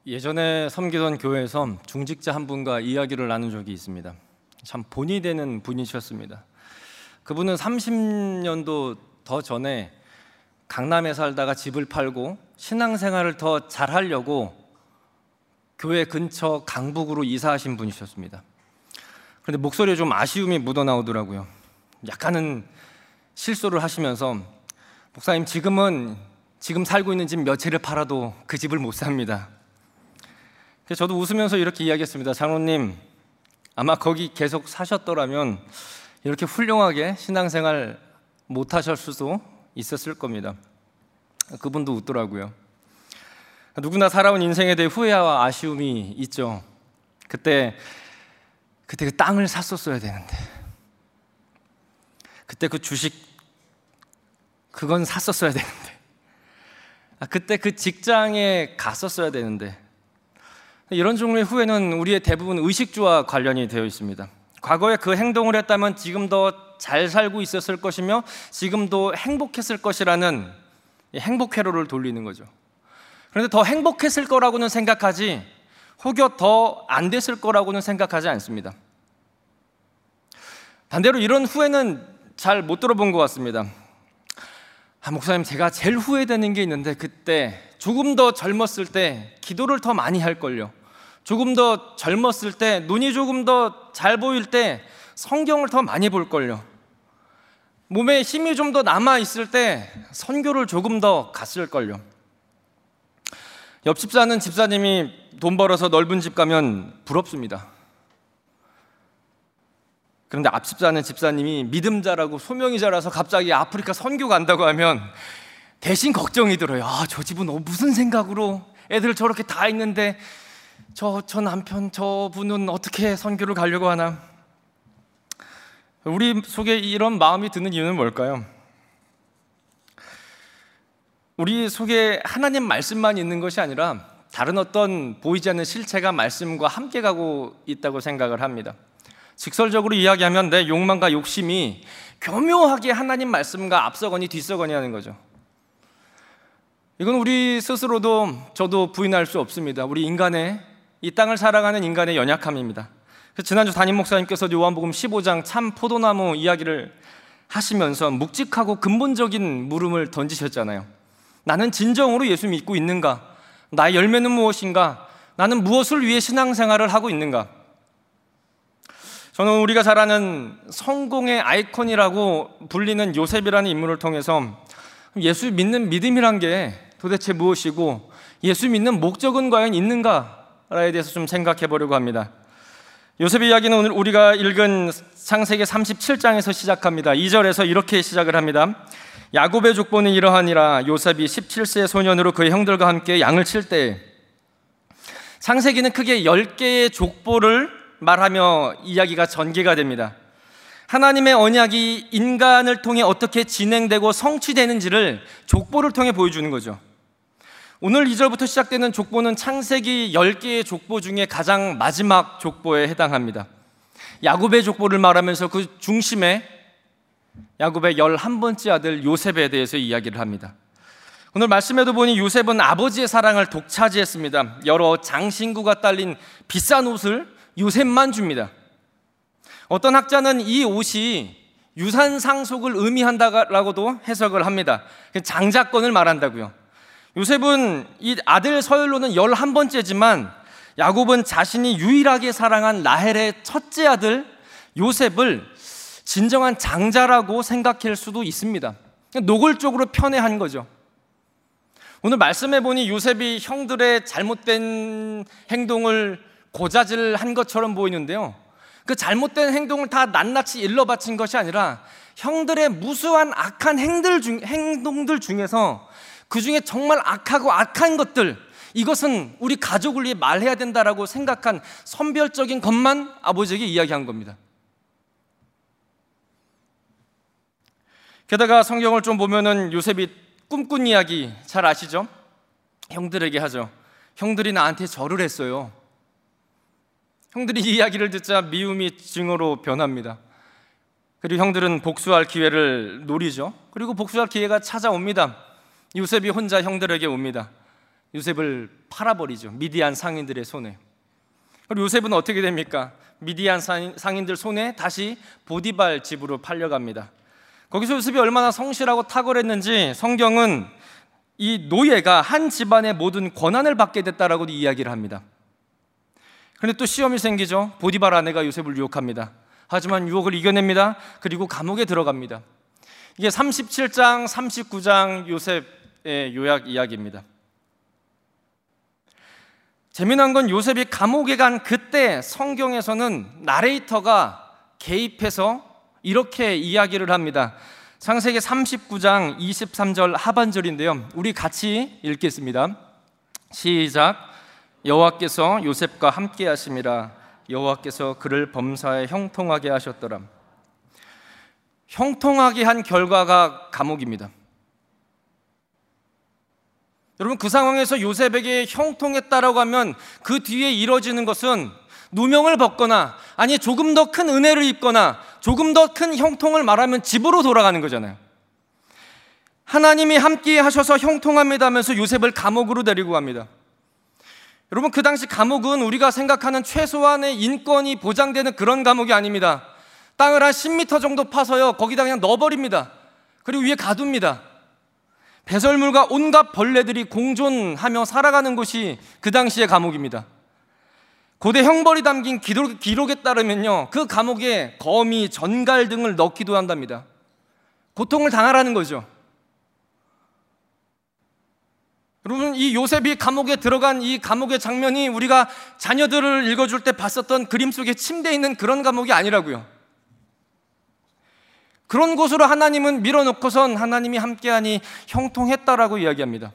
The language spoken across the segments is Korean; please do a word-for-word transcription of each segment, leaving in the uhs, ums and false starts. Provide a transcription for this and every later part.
예전에 섬기던 교회에서 중직자 한 분과 이야기를 나눈 적이 있습니다. 참 본이 되는 분이셨습니다. 그분은 삼십 년도 더 전에 강남에 살다가 집을 팔고 신앙생활을 더 잘하려고 교회 근처 강북으로 이사하신 분이셨습니다. 그런데 목소리에 좀 아쉬움이 묻어나오더라고요. 약간은 실소를 하시면서 목사님, 지금은 지금 살고 있는 집 몇 채를 팔아도 그 집을 못 삽니다. 그래서 저도 웃으면서 이렇게 이야기했습니다. 장로님, 아마 거기 계속 사셨더라면 이렇게 훌륭하게 신앙생활 못 하셨을 수도 있었을 겁니다. 그분도 웃더라고요. 누구나 살아온 인생에 대해 후회와 아쉬움이 있죠. 그때 그때 그 땅을 샀었어야 되는데, 그때 그 주식 그건 샀었어야 되는데, 아, 그때 그 직장에 갔었어야 되는데, 이런 종류의 후회는 우리의 대부분 의식주와 관련이 되어 있습니다. 과거에 그 행동을 했다면 지금 더 잘 살고 있었을 것이며 지금도 행복했을 것이라는 행복 회로를 돌리는 거죠. 그런데 더 행복했을 거라고는 생각하지, 혹여 더 안 됐을 거라고는 생각하지 않습니다. 반대로 이런 후회는 잘 못 들어본 것 같습니다. 아, 목사님, 제가 제일 후회되는 게 있는데 그때 조금 더 젊었을 때 기도를 더 많이 할걸요. 조금 더 젊었을 때, 눈이 조금 더 잘 보일 때 성경을 더 많이 볼걸요. 몸에 힘이 좀 더 남아있을 때 선교를 조금 더 갔을걸요. 옆집 사는 집사님이 돈 벌어서 넓은 집 가면 부럽습니다. 그런데 앞집 사는 집사님이 믿음 자라고 소명이 자라서 갑자기 아프리카 선교 간다고 하면 대신 걱정이 들어요. 아, 저 집은 무슨 생각으로 애들 저렇게 다 있는데 저, 저 남편, 저 분은 어떻게 선교를 가려고 하나. 우리 속에 이런 마음이 드는 이유는 뭘까요? 우리 속에 하나님 말씀만 있는 것이 아니라 다른 어떤 보이지 않는 실체가 말씀과 함께 가고 있다고 생각을 합니다. 직설적으로 이야기하면 내 욕망과 욕심이 교묘하게 하나님 말씀과 앞서거니 뒤서거니 하는 거죠. 이건 우리 스스로도 저도 부인할 수 없습니다. 우리 인간의, 이 땅을 살아가는 인간의 연약함입니다. 지난주 담임 목사님께서 요한복음 십오 장 참 포도나무 이야기를 하시면서 묵직하고 근본적인 물음을 던지셨잖아요. 나는 진정으로 예수 믿고 있는가? 나의 열매는 무엇인가? 나는 무엇을 위해 신앙생활을 하고 있는가? 저는 우리가 잘 아는 성공의 아이콘이라고 불리는 요셉이라는 인물을 통해서 예수 믿는 믿음이란 게 도대체 무엇이고 예수 믿는 목적은 과연 있는가에 대해서 좀 생각해 보려고 합니다. 요셉의 이야기는 오늘 우리가 읽은 창세기 삼십칠 장에서 시작합니다. 이 절에서 이렇게 시작을 합니다. 야곱의 족보는 이러하니라. 요셉이 십칠 세의 소년으로 그의 형들과 함께 양을 칠 때에. 창세기는 크게 열 개의 족보를 말하며 이야기가 전개가 됩니다. 하나님의 언약이 인간을 통해 어떻게 진행되고 성취되는지를 족보를 통해 보여주는 거죠. 오늘 이 절부터 시작되는 족보는 창세기 열 개의 족보 중에 가장 마지막 족보에 해당합니다. 야곱의 족보를 말하면서 그 중심에 야곱의 열한 번째 아들 요셉에 대해서 이야기를 합니다. 오늘 말씀에도 보니 요셉은 아버지의 사랑을 독차지했습니다. 여러 장신구가 딸린 비싼 옷을 요셉만 줍니다. 어떤 학자는 이 옷이 유산 상속을 의미한다라고도 해석을 합니다. 장자권을 말한다고요. 요셉은 이 아들 서열로는 열한 번째지만 야곱은 자신이 유일하게 사랑한 라헬의 첫째 아들 요셉을 진정한 장자라고 생각할 수도 있습니다. 노골적으로 편애한 거죠. 오늘 말씀해 보니 요셉이 형들의 잘못된 행동을 고자질한 것처럼 보이는데요, 그 잘못된 행동을 다 낱낱이 일러바친 것이 아니라 형들의 무수한 악한 행들 중, 행동들 중에서 그 중에 정말 악하고 악한 것들, 이것은 우리 가족을 위해 말해야 된다라고 생각한 선별적인 것만 아버지에게 이야기한 겁니다. 게다가 성경을 좀 보면은 요셉이 꿈꾼 이야기 잘 아시죠? 형들에게 하죠. 형들이 나한테 절을 했어요. 형들이 이 이야기를 듣자 미움이 증오로 변합니다. 그리고 형들은 복수할 기회를 노리죠. 그리고 복수할 기회가 찾아옵니다. 요셉이 혼자 형들에게 옵니다. 요셉을 팔아버리죠. 미디안 상인들의 손에. 그리고 요셉은 어떻게 됩니까? 미디안 상인들 손에 다시 보디발 집으로 팔려갑니다. 거기서 요셉이 얼마나 성실하고 탁월했는지 성경은 이 노예가 한 집안의 모든 권한을 받게 됐다라고 이야기를 합니다. 그런데 또 시험이 생기죠. 보디발 아내가 요셉을 유혹합니다. 하지만 유혹을 이겨냅니다. 그리고 감옥에 들어갑니다. 이게 삼십칠 장, 삼십구 장 요셉의 요약 이야기입니다. 재미난 건 요셉이 감옥에 간 그때 성경에서는 나레이터가 개입해서 이렇게 이야기를 합니다. 창세기 삼십구 장 이십삼 절 하반절인데요. 우리 같이 읽겠습니다. 시작. 여호와께서 요셉과 함께 하심이라. 여호와께서 그를 범사에 형통하게 하셨더라. 형통하게 한 결과가 감옥입니다. 여러분, 그 상황에서 요셉에게 형통했다라고 하면 그 뒤에 이뤄지는 것은 누명을 벗거나 아니 조금 더 큰 은혜를 입거나 조금 더 큰 형통을 말하면 집으로 돌아가는 거잖아요. 하나님이 함께 하셔서 형통합니다 하면서 요셉을 감옥으로 데리고 갑니다. 여러분, 그 당시 감옥은 우리가 생각하는 최소한의 인권이 보장되는 그런 감옥이 아닙니다. 땅을 한 십 미터 정도 파서요 거기다 그냥 넣어버립니다. 그리고 위에 가둡니다. 배설물과 온갖 벌레들이 공존하며 살아가는 곳이 그 당시의 감옥입니다. 고대 형벌이 담긴 기록, 기록에 따르면요 그 감옥에 거미, 전갈 등을 넣기도 한답니다. 고통을 당하라는 거죠. 여러분, 이 요셉이 감옥에 들어간 이 감옥의 장면이 우리가 자녀들을 읽어줄 때 봤었던 그림 속에 침대에 있는 그런 감옥이 아니라고요. 그런 곳으로 하나님은 밀어놓고선 하나님이 함께하니 형통했다라고 이야기합니다.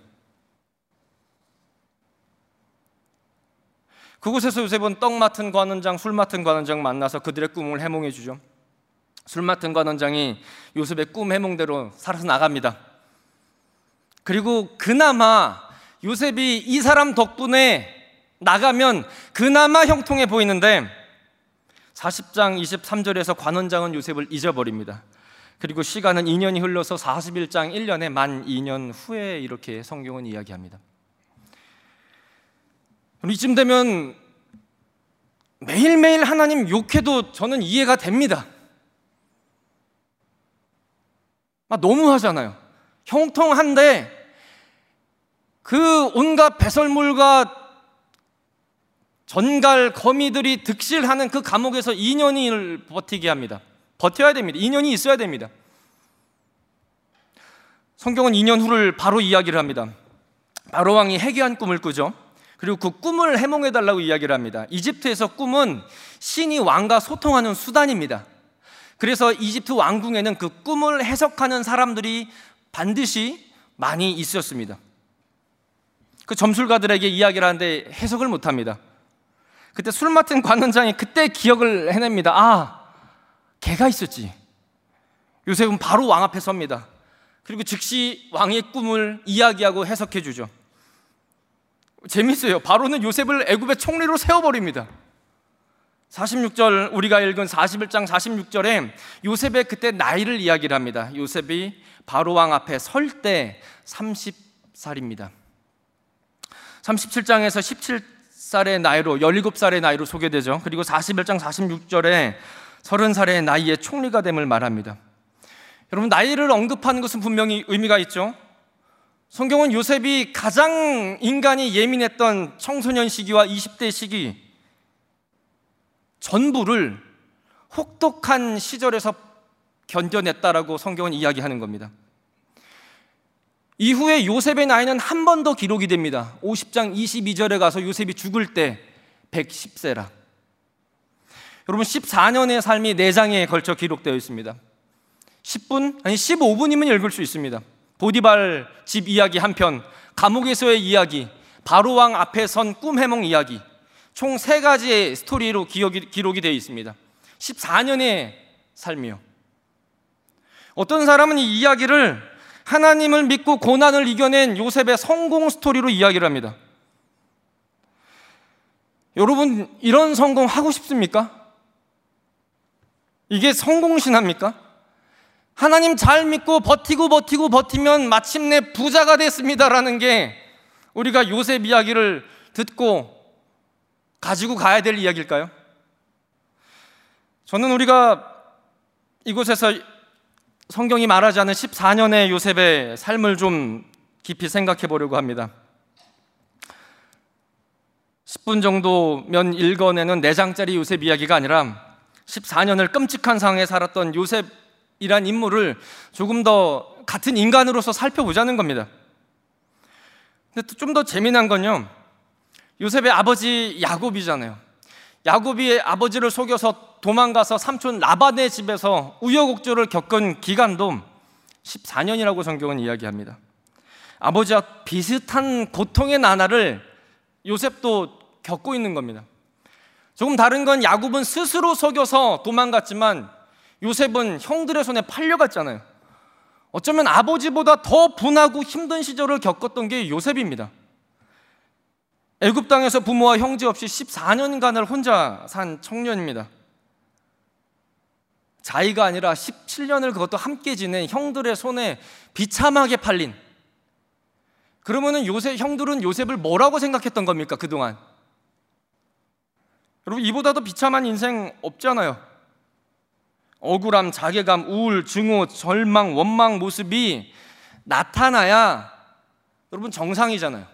그곳에서 요셉은 떡 맡은 관원장, 술 맡은 관원장 만나서 그들의 꿈을 해몽해 주죠. 술 맡은 관원장이 요셉의 꿈 해몽대로 살아서 나갑니다. 그리고 그나마 요셉이 이 사람 덕분에 나가면 그나마 형통해 보이는데 사십 장 이십삼 절에서 관원장은 요셉을 잊어버립니다. 그리고 시간은 이 년이 흘러서 사십일 장 일 년에 만 이 년 후에 이렇게 성경은 이야기합니다. 이쯤 되면 매일매일 하나님 욕해도 저는 이해가 됩니다. 아, 너무하잖아요. 형통한데 그 온갖 배설물과 전갈, 거미들이 득실하는 그 감옥에서 이 년을 버티게 합니다. 버텨야 됩니다. 이 년이 있어야 됩니다. 성경은 이 년 후를 바로 이야기를 합니다. 바로 왕이 해괴한 꿈을 꾸죠. 그리고 그 꿈을 해몽해달라고 이야기를 합니다. 이집트에서 꿈은 신이 왕과 소통하는 수단입니다. 그래서 이집트 왕궁에는 그 꿈을 해석하는 사람들이 반드시 많이 있었습니다. 그 점술가들에게 이야기를 하는데 해석을 못합니다. 그때 술 맡은 관원장이 그때 기억을 해냅니다. 아, 걔가 있었지. 요셉은 바로 왕 앞에 섭니다. 그리고 즉시 왕의 꿈을 이야기하고 해석해 주죠. 재밌어요. 바로는 요셉을 애굽의 총리로 세워버립니다. 사십육 절, 우리가 읽은 사십일 장 사십육 절에 요셉의 그때 나이를 이야기를 합니다. 요셉이 바로 왕 앞에 설 때 서른 살입니다. 삼십칠 장에서 십칠 살의 나이로, 열일곱 살의 나이로 소개되죠. 그리고 사십일 장 사십육 절에 서른 살의 나이에 총리가 됨을 말합니다. 여러분, 나이를 언급하는 것은 분명히 의미가 있죠. 성경은 요셉이 가장 인간이 예민했던 청소년 시기와 이십 대 시기 전부를 혹독한 시절에서 견뎌냈다라고 성경은 이야기하는 겁니다. 이후에 요셉의 나이는 한 번 더 기록이 됩니다. 오십 장 이십이 절에 가서 요셉이 죽을 때 백십 세라. 여러분, 십사 년의 삶이 네 장에 걸쳐 기록되어 있습니다. 십 분, 아니 십오 분이면 읽을 수 있습니다. 보디발 집 이야기 한 편, 감옥에서의 이야기, 바로왕 앞에 선 꿈 해몽 이야기, 총 세 가지의 스토리로 기억이, 기록이 되어 있습니다. 십사 년의 삶이요. 어떤 사람은 이 이야기를 하나님을 믿고 고난을 이겨낸 요셉의 성공 스토리로 이야기를 합니다. 여러분, 이런 성공 하고 싶습니까? 이게 성공신화입니까? 하나님 잘 믿고 버티고 버티고 버티면 마침내 부자가 됐습니다라는 게 우리가 요셉 이야기를 듣고 가지고 가야 될 이야기일까요? 저는 우리가 이곳에서 성경이 말하지 않은 십사 년의 요셉의 삶을 좀 깊이 생각해 보려고 합니다. 십 분 정도면 읽어내는 네 장짜리 요셉 이야기가 아니라 십사 년을 끔찍한 상황에 살았던 요셉이란 인물을 조금 더 같은 인간으로서 살펴보자는 겁니다. 근데 좀 더 재미난 건요, 요셉의 아버지 야곱이잖아요. 야곱이 아버지를 속여서 도망가서 삼촌 라반의 집에서 우여곡절을 겪은 기간도 십사 년이라고 성경은 이야기합니다. 아버지와 비슷한 고통의 나날을 요셉도 겪고 있는 겁니다. 조금 다른 건 야곱은 스스로 속여서 도망갔지만 요셉은 형들의 손에 팔려갔잖아요. 어쩌면 아버지보다 더 분하고 힘든 시절을 겪었던 게 요셉입니다. 애굽 땅에서 부모와 형제 없이 십사 년간을 혼자 산 청년입니다. 자의가 아니라 십칠 년을 그것도 함께 지낸 형들의 손에 비참하게 팔린, 그러면은 요셉, 형들은 요셉을 뭐라고 생각했던 겁니까, 그동안? 여러분, 이보다 더 비참한 인생 없잖아요. 억울함, 자괴감, 우울, 증오, 절망, 원망 모습이 나타나야 여러분 정상이잖아요.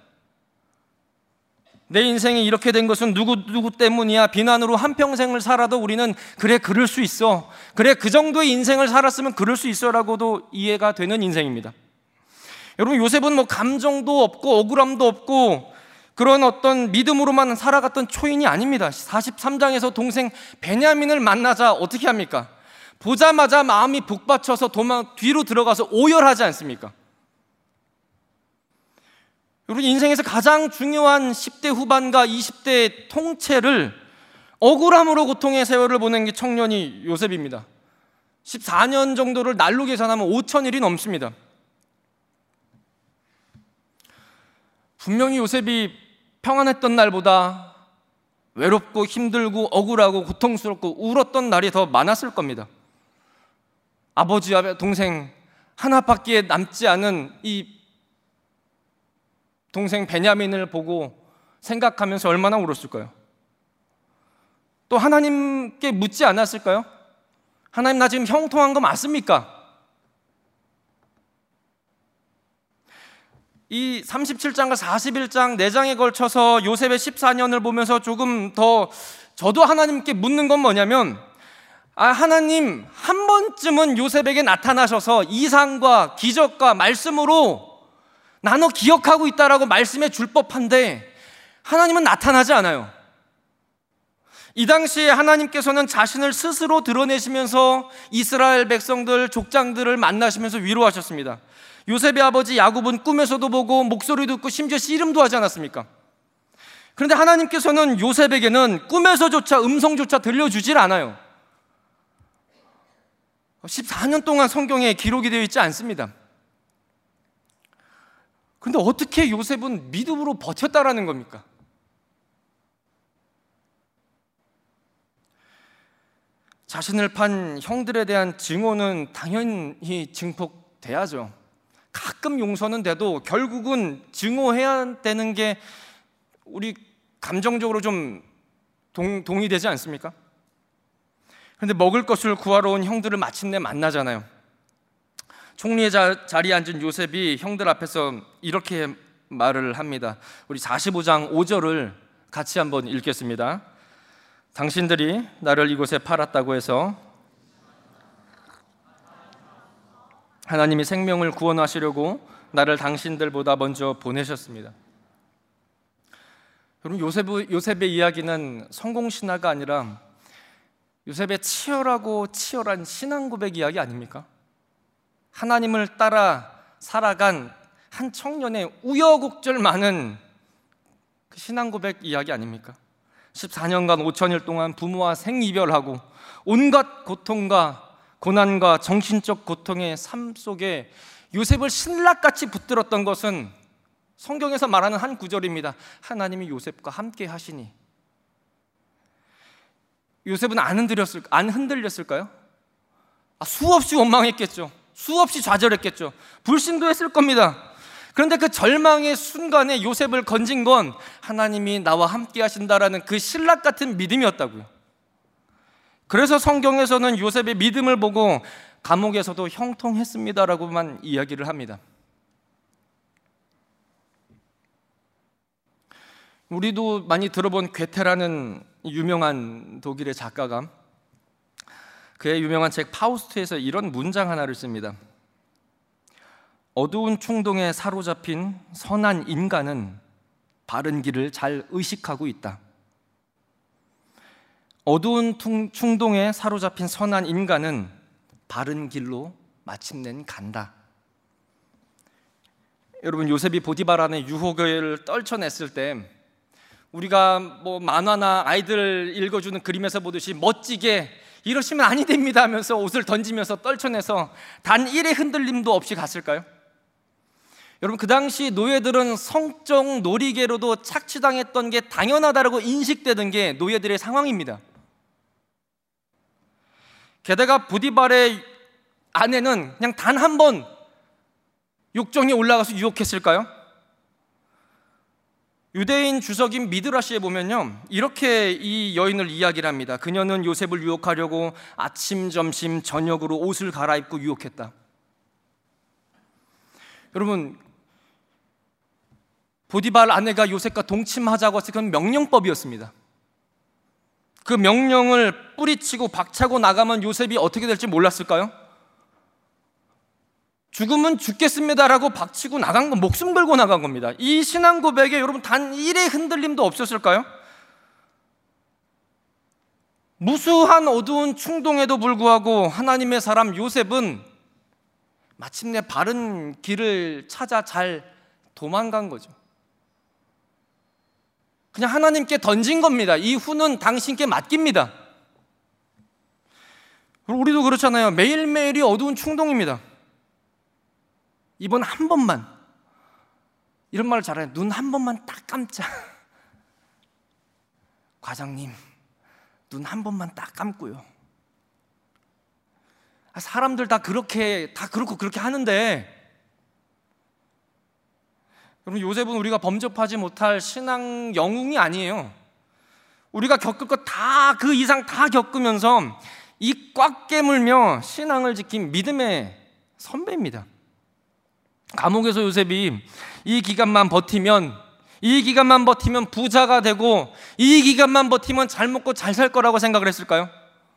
내 인생이 이렇게 된 것은 누구 누구 때문이야, 비난으로 한평생을 살아도 우리는 그래 그럴 수 있어, 그래 그 정도의 인생을 살았으면 그럴 수 있어 라고도 이해가 되는 인생입니다. 여러분, 요셉은 뭐 감정도 없고 억울함도 없고 그런 어떤 믿음으로만 살아갔던 초인이 아닙니다. 사십삼 장에서 동생 베냐민을 만나자 어떻게 합니까? 보자마자 마음이 북받쳐서 도망 뒤로 들어가서 오열하지 않습니까? 여러분, 인생에서 가장 중요한 십 대 후반과 이십 대 통째를 억울함으로 고통의 세월을 보낸 게 청년이 요셉입니다. 십사 년 정도를 날로 계산하면 오천 일이 넘습니다. 분명히 요셉이 평안했던 날보다 외롭고 힘들고 억울하고 고통스럽고 울었던 날이 더 많았을 겁니다. 아버지와 동생 하나밖에 남지 않은 이 동생 베냐민을 보고 생각하면서 얼마나 울었을까요? 또 하나님께 묻지 않았을까요? 하나님, 나 지금 형통한 거 맞습니까? 이 삼십칠 장과 사십일 장 네 장에 걸쳐서 요셉의 십사 년을 보면서 조금 더 저도 하나님께 묻는 건 뭐냐면, 아, 하나님 한 번쯤은 요셉에게 나타나셔서 이상과 기적과 말씀으로 나 너 기억하고 있다라고 말씀해 줄 법한데 하나님은 나타나지 않아요. 이 당시에 하나님께서는 자신을 스스로 드러내시면서 이스라엘 백성들, 족장들을 만나시면서 위로하셨습니다. 요셉의 아버지 야곱은 꿈에서도 보고 목소리도 듣고 심지어 씨름도 하지 않았습니까? 그런데 하나님께서는 요셉에게는 꿈에서조차 음성조차 들려주질 않아요. 십사 년 동안 성경에 기록이 되어 있지 않습니다. 그런데 어떻게 요셉은 믿음으로 버텼다라는 겁니까? 자신을 판 형들에 대한 증오는 당연히 증폭돼야죠. 가끔 용서는 돼도 결국은 증오해야 되는 게 우리 감정적으로 좀 동, 동의되지 않습니까? 그런데 먹을 것을 구하러 온 형들을 마침내 만나잖아요. 총리의 자, 자리에 앉은 요셉이 형들 앞에서 이렇게 말을 합니다. 우리 사십오 장 오 절을 같이 한번 읽겠습니다. 당신들이 나를 이곳에 팔았다고 해서 하나님이 생명을 구원하시려고 나를 당신들보다 먼저 보내셨습니다. 여러분, 요셉의, 요셉의 이야기는 성공신화가 아니라 요셉의 치열하고 치열한 신앙 고백 이야기 아닙니까? 하나님을 따라 살아간 한 청년의 우여곡절 많은 그 신앙 고백 이야기 아닙니까? 십사 년간 오천 일 동안 부모와 생이별하고 온갖 고통과 고난과 정신적 고통의 삶 속에 요셉을 신락같이 붙들었던 것은 성경에서 말하는 한 구절입니다. 하나님이 요셉과 함께 하시니. 요셉은 안 흔들렸을, 안 흔들렸을까요? 아, 수없이 원망했겠죠. 수없이 좌절했겠죠. 불신도 했을 겁니다. 그런데 그 절망의 순간에 요셉을 건진 건 하나님이 나와 함께 하신다라는 그 신락 같은 믿음이었다고요. 그래서 성경에서는 요셉의 믿음을 보고 감옥에서도 형통했습니다라고만 이야기를 합니다. 우리도 많이 들어본 괴테라는 유명한 독일의 작가가 그의 유명한 책 파우스트에서 이런 문장 하나를 씁니다. 어두운 충동에 사로잡힌 선한 인간은 바른 길을 잘 의식하고 있다. 어두운 충동에 사로잡힌 선한 인간은 바른 길로 마침내 간다. 여러분, 요셉이 보디바라는 유혹을 떨쳐냈을 때 우리가 뭐 만화나 아이들 읽어주는 그림에서 보듯이 멋지게 이러시면 아니 됩니다 하면서 옷을 던지면서 떨쳐내서 단 일의 흔들림도 없이 갔을까요? 여러분, 그 당시 노예들은 성적 놀이개로도 착취당했던 게 당연하다고 인식되던 게 노예들의 상황입니다. 게다가 보디발의 아내는 그냥 단 한 번 욕정에 올라가서 유혹했을까요? 유대인 주석인 미드라시에 보면요, 이렇게 이 여인을 이야기를 합니다. 그녀는 요셉을 유혹하려고 아침, 점심, 저녁으로 옷을 갈아입고 유혹했다. 여러분, 보디발 아내가 요셉과 동침하자고 했을 그건 명령법이었습니다. 그 명령을 뿌리치고 박차고 나가면 요셉이 어떻게 될지 몰랐을까요? 죽으면 죽겠습니다라고 박치고 나간 건 목숨 걸고 나간 겁니다. 이 신앙 고백에 여러분 단 일의 흔들림도 없었을까요? 무수한 어두운 충동에도 불구하고 하나님의 사람 요셉은 마침내 바른 길을 찾아 잘 도망간 거죠. 그냥 하나님께 던진 겁니다. 이 후는 당신께 맡깁니다. 우리도 그렇잖아요. 매일매일이 어두운 충동입니다. 이번 한 번만, 이런 말을 잘해요. 눈 한 번만 딱 감자. 과장님, 눈 한 번만 딱 감고요. 사람들 다 그렇게 다 그렇고 그렇게 하는데, 여러분, 요셉은 우리가 범접하지 못할 신앙 영웅이 아니에요. 우리가 겪을 것 다 그 이상 다 겪으면서 이 꽉 깨물며 신앙을 지킨 믿음의 선배입니다. 감옥에서 요셉이 이 기간만 버티면 이 기간만 버티면 부자가 되고 이 기간만 버티면 잘 먹고 잘 살 거라고 생각을 했을까요?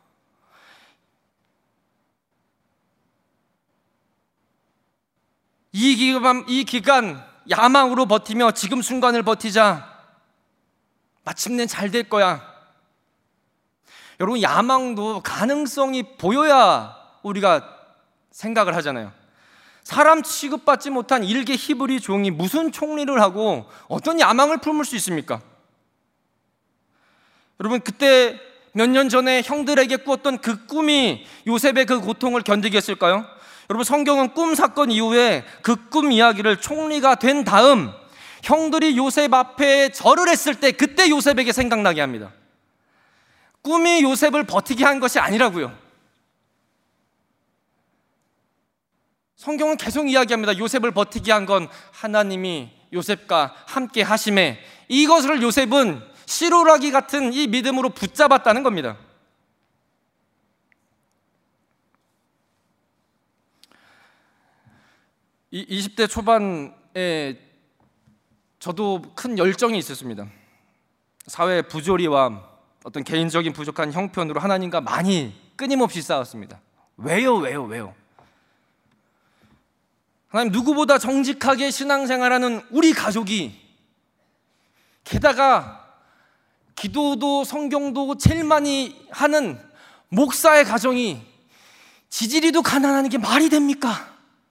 이 기간, 이 기간 야망으로 버티며 지금 순간을 버티자 마침내 잘 될 거야. 여러분, 야망도 가능성이 보여야 우리가 생각을 하잖아요. 사람 취급받지 못한 일개 히브리 종이 무슨 총리를 하고 어떤 야망을 품을 수 있습니까? 여러분, 그때 몇 년 전에 형들에게 꾸었던 그 꿈이 요셉의 그 고통을 견디게 했을까요? 여러분, 성경은 꿈 사건 이후에 그 꿈 이야기를 총리가 된 다음 형들이 요셉 앞에 절을 했을 때 그때 요셉에게 생각나게 합니다. 꿈이 요셉을 버티게 한 것이 아니라고요. 성경은 계속 이야기합니다. 요셉을 버티게 한 건 하나님이 요셉과 함께 하심에, 이것을 요셉은 시로라기 같은 이 믿음으로 붙잡았다는 겁니다. 이 이십 대 초반에 저도 큰 열정이 있었습니다. 사회 부조리와 어떤 개인적인 부족한 형편으로 하나님과 많이 끊임없이 싸웠습니다. 왜요, 왜요, 왜요? 하나님, 누구보다 정직하게 신앙생활하는 우리 가족이, 게다가 기도도 성경도 제일 많이 하는 목사의 가정이 지지리도 가난한 게 말이 됩니까?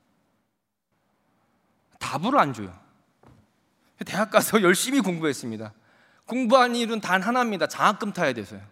답을 안 줘요. 대학 가서 열심히 공부했습니다. 공부한 일은 단 하나입니다. 장학금 타야 돼서요.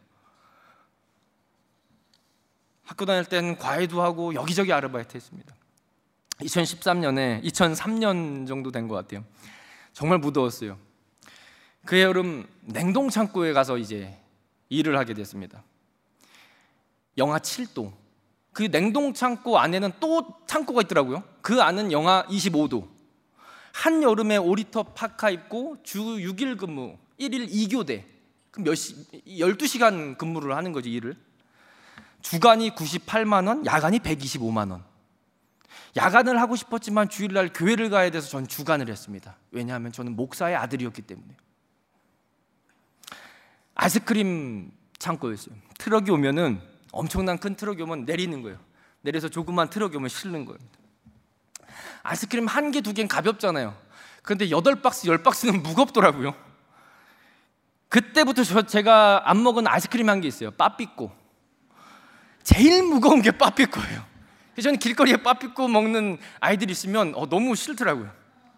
학교 다닐 때는 과외도 하고 여기저기 아르바이트 했습니다. 이천십삼 년에 이천삼 년 정도 된 것 같아요. 정말 무더웠어요. 그 여름 냉동창고에 가서 이제 일을 하게 됐습니다. 영하 칠 도. 그 냉동창고 안에는 또 창고가 있더라고요. 그 안은 영하 이십오 도. 한여름에 오 리터 파카 입고 주 육 일 근무, 일 일 이 교대, 그럼 몇 시, 열두 시간 근무를 하는 거지, 일을. 주간이 구십팔만 원, 야간이 백이십오만 원. 야간을 하고 싶었지만 주일날 교회를 가야 돼서 전 주간을 했습니다. 왜냐하면 저는 목사의 아들이었기 때문에. 아이스크림 창고였어요. 트럭이 오면은, 엄청난 큰 트럭이 오면 내리는 거예요. 내려서 조그만 트럭이 오면 실는 거예요. 아이스크림 한 개, 두 개는 가볍잖아요. 그런데 여덟 박스, 열 박스는 무겁더라고요. 그때부터 저 제가 안 먹은 아이스크림 한 개 있어요. 빠삐꼬. 제일 무거운 게 빠삐꼬예요. 저는 길거리에 빠삐꼬 먹는 아이들이 있으면 어, 너무 싫더라고요.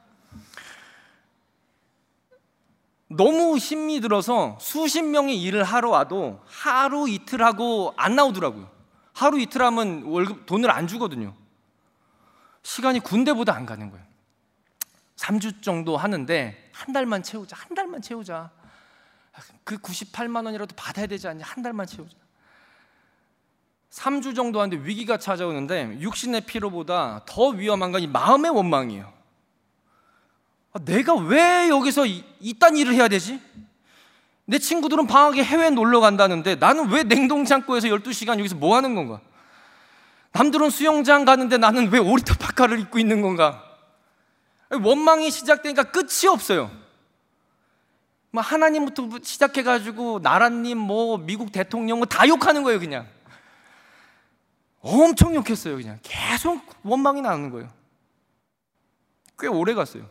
너무 힘이 들어서 수십 명이 일을 하러 와도 하루 이틀 하고 안 나오더라고요. 하루 이틀 하면 월급, 돈을 안 주거든요. 시간이 군대보다 안 가는 거예요. 삼 주 정도 하는데 한 달만 채우자, 한 달만 채우자. 그 구십팔만 원이라도 받아야 되지 않냐, 한 달만 채우자. 삼 주 정도 하는데 위기가 찾아오는데 육신의 피로보다 더 위험한 건 이 마음의 원망이에요. 내가 왜 여기서 이, 이딴 일을 해야 되지? 내 친구들은 방학에 해외 놀러 간다는데 나는 왜 냉동창고에서 열두 시간 여기서 뭐 하는 건가? 남들은 수영장 가는데 나는 왜 오 리터 파카를 입고 있는 건가? 원망이 시작되니까 끝이 없어요. 하나님부터 시작해가지고 나라님, 뭐 미국 대통령 뭐 다 욕하는 거예요. 그냥 엄청 욕했어요. 그냥 계속 원망이 나는 거예요. 꽤 오래 갔어요.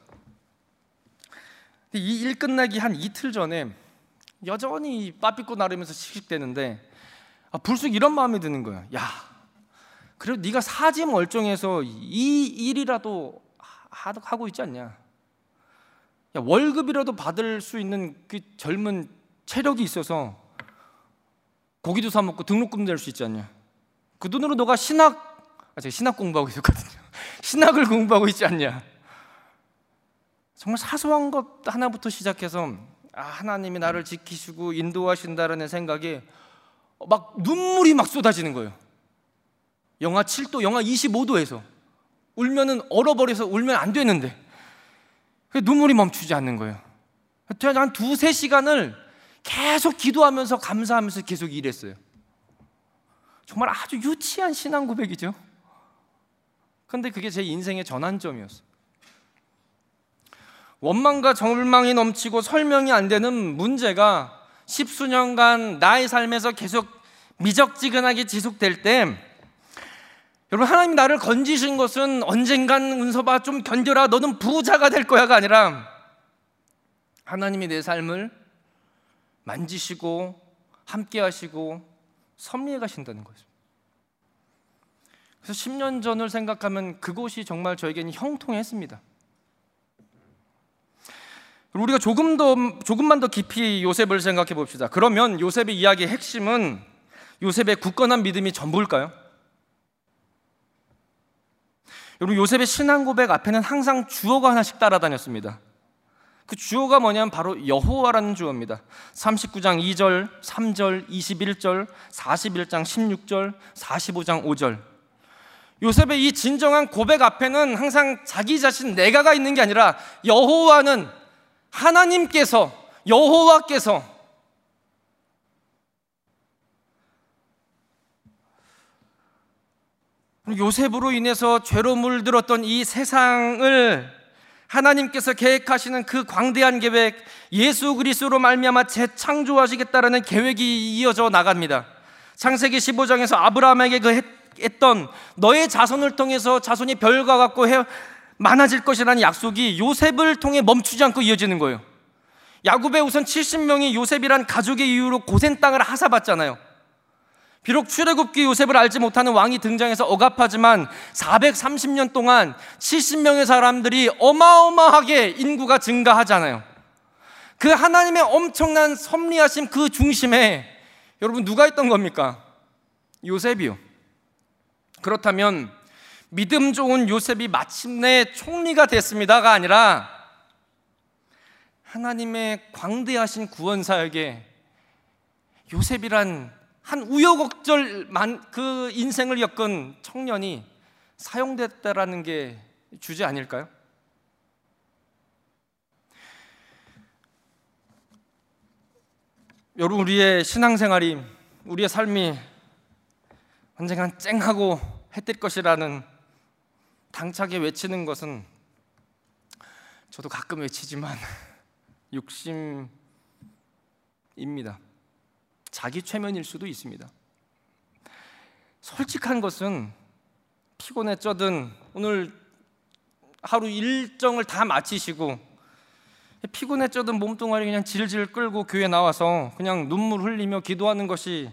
이 일 끝나기 한 이틀 전에 여전히 빠삐꼬 나르면서 씩씩대는데 아, 불쑥 이런 마음이 드는 거예요. 야, 그래도 네가 사지 멀쩡해서 이 일이라도 하, 하고 있지 않냐? 야, 월급이라도 받을 수 있는 그 젊은 체력이 있어서 고기도 사 먹고 등록금 낼 수 있지 않냐? 그 돈으로 너가 신학, 아, 제가 신학 공부하고 있었거든요. 신학을 공부하고 있지 않냐? 정말 사소한 것 하나부터 시작해서 아, 하나님이 나를 지키시고 인도하신다라는 생각에 막 눈물이 막 쏟아지는 거예요. 영하 칠 도, 영하 이십오 도에서 울면은 얼어버려서 울면 안 되는데 눈물이 멈추지 않는 거예요. 한 두세 시간을 계속 기도하면서 감사하면서 계속 일했어요. 정말 아주 유치한 신앙 고백이죠. 그런데 그게 제 인생의 전환점이었어요. 원망과 절망이 넘치고 설명이 안 되는 문제가 십수년간 나의 삶에서 계속 미적지근하게 지속될 때, 여러분, 하나님이 나를 건지신 것은 언젠간 은서봐 좀 견뎌라, 너는 부자가 될 거야가 아니라 하나님이 내 삶을 만지시고 함께 하시고 섭리해 가신다는 거죠. 그래서 십 년 전을 생각하면 그곳이 정말 저에게는 형통했습니다. 우리가 조금 더, 조금만 더 깊이 요셉을 생각해 봅시다. 그러면 요셉의 이야기의 핵심은 요셉의 굳건한 믿음이 전부일까요? 여러분, 요셉의 신앙 고백 앞에는 항상 주어가 하나씩 따라다녔습니다. 그 주어가 뭐냐면 바로 여호와라는 주어입니다. 삼십구 장 이 절, 삼 절, 이십일 절, 사십일 장 십육 절, 사십오 장 오 절. 요셉의 이 진정한 고백 앞에는 항상 자기 자신 내가가 있는 게 아니라 여호와는, 하나님께서, 여호와께서 요셉으로 인해서 죄로 물들었던 이 세상을 하나님께서 계획하시는 그 광대한 계획, 예수 그리스도로 말미암아 재창조하시겠다라는 계획이 이어져 나갑니다. 창세기 십오 장에서 아브라함에게 그 했던 너의 자손을 통해서 자손이 별과 같고 해 많아질 것이라는 약속이 요셉을 통해 멈추지 않고 이어지는 거예요. 야곱의 우선 칠십 명이 요셉이란 가족의 이유로 고센 땅을 하사받잖아요. 비록 출애굽기 요셉을 알지 못하는 왕이 등장해서 억압하지만 사백삼십 년 동안 칠십 명의 사람들이 어마어마하게 인구가 증가하잖아요. 그 하나님의 엄청난 섭리하심 그 중심에 여러분 누가 있던 겁니까? 요셉이요. 그렇다면 믿음 좋은 요셉이 마침내 총리가 됐습니다가 아니라 하나님의 광대하신 구원사에게 요셉이란 한 우여곡절만 그 인생을 겪은 청년이 사용됐다라는 게 주제 아닐까요? 여러분, 우리의 신앙생활이, 우리의 삶이 언젠간 쨍하고 해뜰 것이라는 당차게 외치는 것은 저도 가끔 외치지만 욕심입니다. 자기 최면일 수도 있습니다. 솔직한 것은 피곤에 쩌든 오늘 하루 일정을 다 마치시고 피곤에 쩌든 몸뚱아리 그냥 질질 끌고 교회 나와서 그냥 눈물 흘리며 기도하는 것이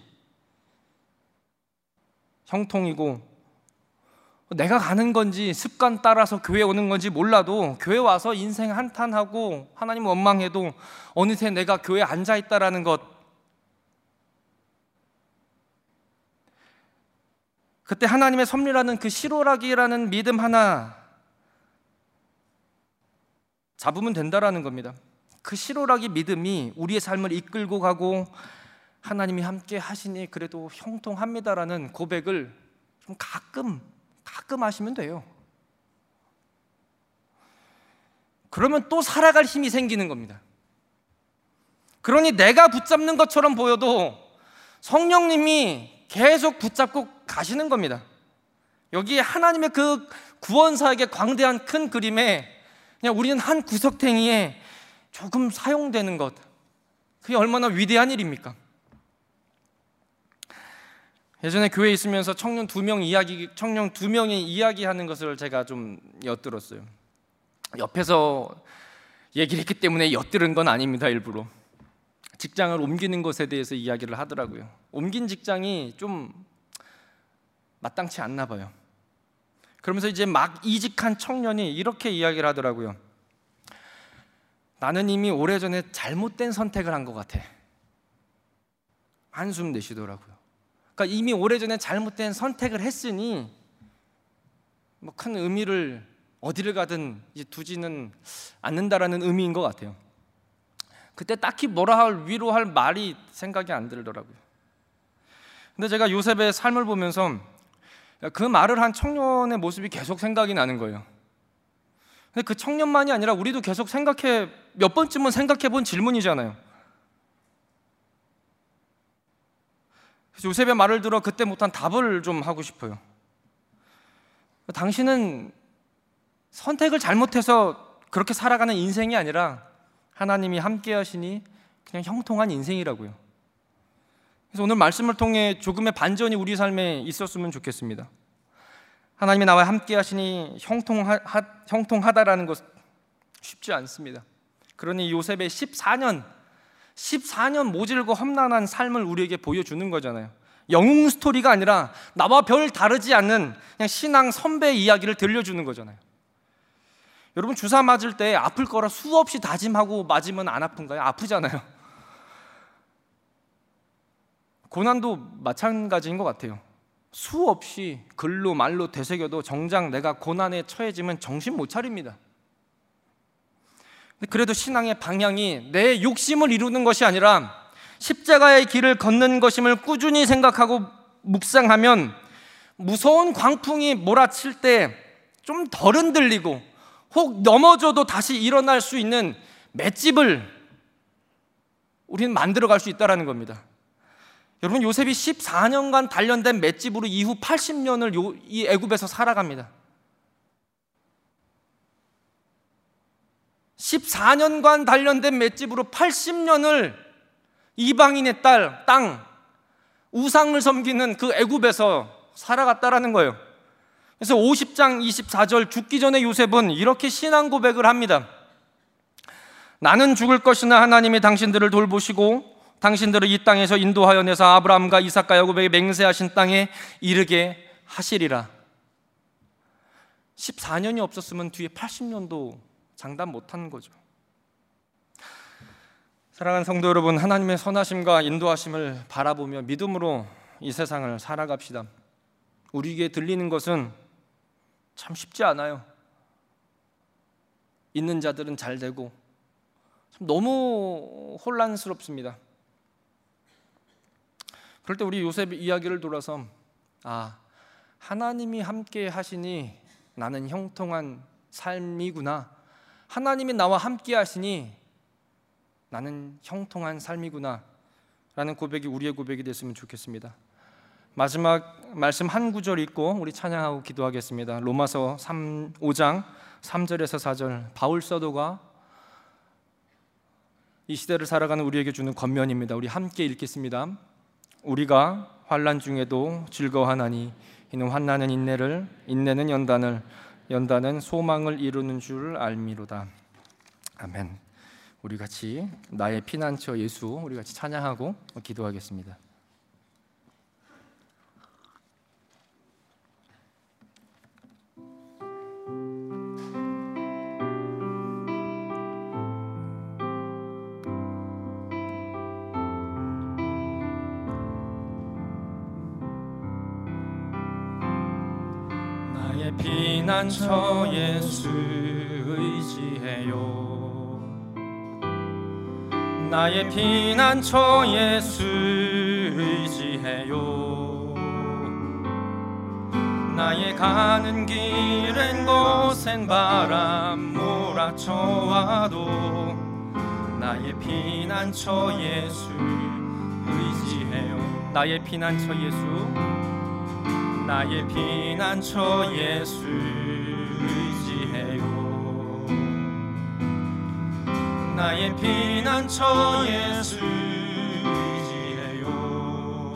형통이고, 내가 가는 건지 습관 따라서 교회 오는 건지 몰라도 교회 와서 인생 한탄하고 하나님 원망해도 어느새 내가 교회에 앉아있다라는 것, 그때 하나님의 섭리라는 그 실오라기라는 믿음 하나 잡으면 된다라는 겁니다. 그 실오라기 믿음이 우리의 삶을 이끌고 가고 하나님이 함께 하시니 그래도 형통합니다라는 고백을 좀 가끔 가끔 하시면 돼요. 그러면 또 살아갈 힘이 생기는 겁니다. 그러니 내가 붙잡는 것처럼 보여도 성령님이 계속 붙잡고 가시는 겁니다. 여기에 하나님의 그 구원사역의 광대한 큰 그림에 그냥 우리는 한 구석탱이에 조금 사용되는 것, 그게 얼마나 위대한 일입니까? 예전에 교회에 있으면서 청년 두 명 이야기, 청년 두 명이 이야기하는 것을 제가 좀 엿들었어요. 옆에서 얘기를 했기 때문에 엿들은 건 아닙니다. 일부러 직장을 옮기는 것에 대해서 이야기를 하더라고요. 옮긴 직장이 좀 마땅치 않나 봐요. 그러면서 이제 막 이직한 청년이 이렇게 이야기를 하더라고요. 나는 이미 오래전에 잘못된 선택을 한 것 같아. 한숨 내쉬더라고요. 그러니까 이미 오래전에 잘못된 선택을 했으니 뭐 큰 의미를 어디를 가든 이제 두지는 않는다라는 의미인 것 같아요. 그때 딱히 뭐라 할, 위로할 말이 생각이 안 들더라고요. 근데 제가 요셉의 삶을 보면서 그 말을 한 청년의 모습이 계속 생각이 나는 거예요. 근데 그 청년만이 아니라 우리도 계속 생각해, 몇 번쯤은 생각해 본 질문이잖아요. 그래서 요셉의 말을 들어 그때 못한 답을 좀 하고 싶어요. 당신은 선택을 잘못해서 그렇게 살아가는 인생이 아니라 하나님이 함께 하시니 그냥 형통한 인생이라고요. 그래서 오늘 말씀을 통해 조금의 반전이 우리 삶에 있었으면 좋겠습니다. 하나님이 나와 함께 하시니 형통하, 형통하다라는 것 쉽지 않습니다. 그러니 요셉의 십사 년 십사 년 모질고 험난한 삶을 우리에게 보여주는 거잖아요. 영웅 스토리가 아니라 나와 별 다르지 않는 그냥 신앙 선배 이야기를 들려주는 거잖아요. 여러분, 주사 맞을 때 아플 거라 수없이 다짐하고 맞으면 안 아픈가요? 아프잖아요. 고난도 마찬가지인 것 같아요. 수없이 글로 말로 되새겨도 정작 내가 고난에 처해지면 정신 못 차립니다. 그래도 신앙의 방향이 내 욕심을 이루는 것이 아니라 십자가의 길을 걷는 것임을 꾸준히 생각하고 묵상하면 무서운 광풍이 몰아칠 때 좀 덜 흔들리고 혹 넘어져도 다시 일어날 수 있는 맷집을 우리는 만들어갈 수 있다는 겁니다. 여러분, 요셉이 십사 년간 단련된 맷집으로 이후 팔십 년을 이 애굽에서 살아갑니다. 십사 년간 단련된 맷집으로 팔십 년을 이방인의 딸, 땅, 우상을 섬기는 그 애굽에서 살아갔다라는 거예요. 그래서 오십 장 이십사 절 죽기 전에 요셉은 이렇게 신앙 고백을 합니다. 나는 죽을 것이나 하나님이 당신들을 돌보시고 당신들을 이 땅에서 인도하여 내서 아브라함과 이삭과 야곱에게 맹세하신 땅에 이르게 하시리라. 십사 년이 없었으면 뒤에 팔십 년도 장담 못한 거죠. 사랑하는 성도 여러분, 하나님의 선하심과 인도하심을 바라보며 믿음으로 이 세상을 살아갑시다. 우리에게 들리는 것은 참 쉽지 않아요. 있는 자들은 잘 되고 참 너무 혼란스럽습니다. 그럴 때 우리 요셉의 이야기를 돌아서 아, 하나님이 함께 하시니 나는 형통한 삶이구나, 하나님이 나와 함께 하시니 나는 형통한 삶이구나, 라는 고백이 우리의 고백이 됐으면 좋겠습니다. 마지막 말씀 한 구절 읽고 우리 찬양하고 기도하겠습니다. 로마서 오 장 삼 절에서 사 절, 바울 사도가 이 시대를 살아가는 우리에게 주는 권면입니다. 우리 함께 읽겠습니다. 우리가 환난 중에도 즐거워하나니 이는 환난은 인내를, 인내는 연단을, 연단은 소망을 이루는 줄 알미로다. 아멘. 우리 같이 나의 피난처 예수, 우리 같이 찬양하고 기도하겠습니다. 나의 피난처 예수 의지해요. 나의 피난처 예수 의지해요. 나의 가는 길엔 거센 바람 몰아쳐와도 나의 피난처 예수 의지해요. 나의 피난처 예수, 나의 피난처 예수 의지해요. 나의 피난처 예수 의지해요.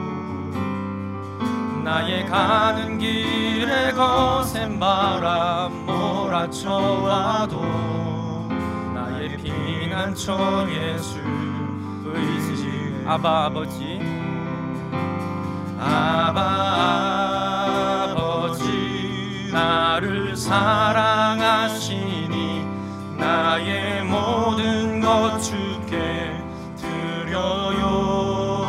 나의 가는 길에 거센 바람 몰아쳐와도 나의 피난처 예수 의지해요. 아바 아버지, 아바 아버지, 나를 사랑하시니 나의 모든 것 주께 드려요.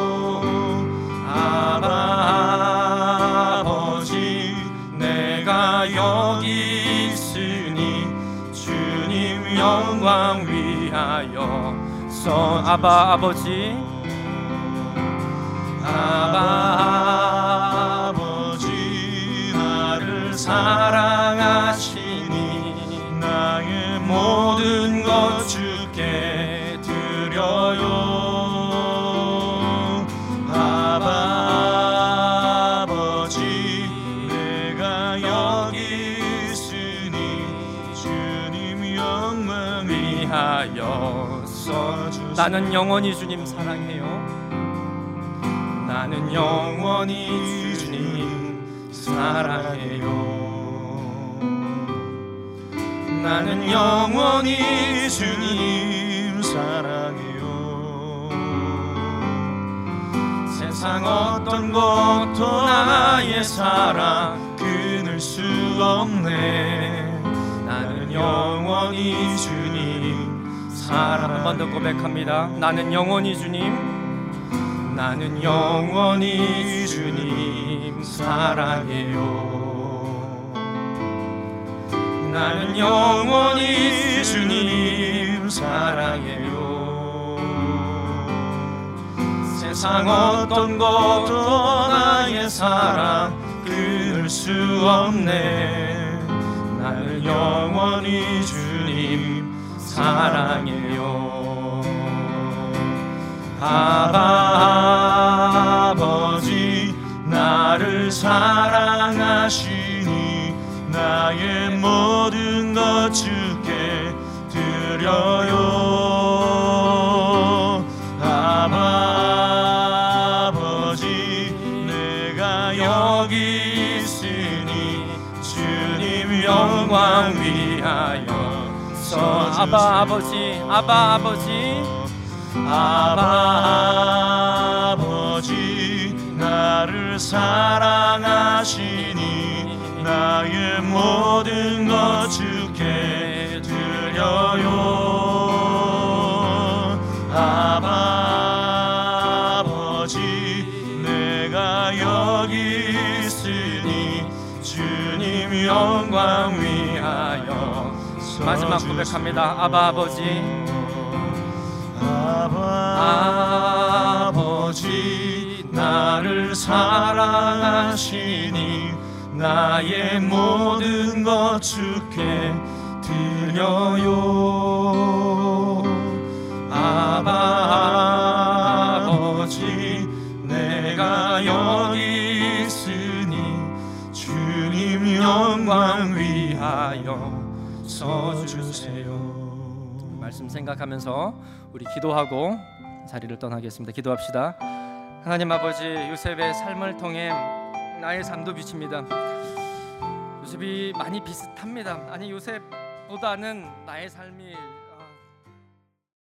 아바 아버지, 내가 여기 있으니 주님 영광 위하여 서. 아바 아버지, 아바 아버지, 나를 사랑하시니 나의 모든 것 주께 드려요. 아바 아버지, 내가 여기 있으니 주님 영광 위하여 써주세요. 나는 영원히 주님 사랑해요. 나는 영원히 주님 사랑해요. 나는 영원히 주님 사랑해요. 세상 어떤 것도 나의 사랑 끊을 수 없네. 나는 영원히 주님 사랑. 한 번 더 고백합니다. 나는 영원히 주님, 나는 영원히 주님 사랑해요. 나는 영원히 주님 사랑해요. 세상 어떤 것도 나의 사랑 끊을 수 없네. 나는 영원히 주님 사랑해요. 아바 아버지, 나를 사랑하시니 나의 모든 것 주께 드려요. 아바 아버지, 내가 여기 있으니 주님 영광 위하여 써주세요. 아바 아버지, 아바 아버지, 아바 아버지, 나를 사랑하시니 나의 모든 것 주께 드려요. 아바 아버지, 내가 여기 있으니 주님 영광 위하여. 마지막 고백합니다. 아바 아버지, 아바 아버지, 나를 사랑하시니 나의 모든 것 주께 드려요. 아바 영광 위하여 서주세요. 말씀 생각하면서 우리 기도하고 자리를 떠나겠습니다. 기도합시다. 하나님 아버지, 요셉의 삶을 통해 나의 삶도 비칩니다. 요셉이 많이 비슷합니다. 아니, 요셉보다는 나의 삶이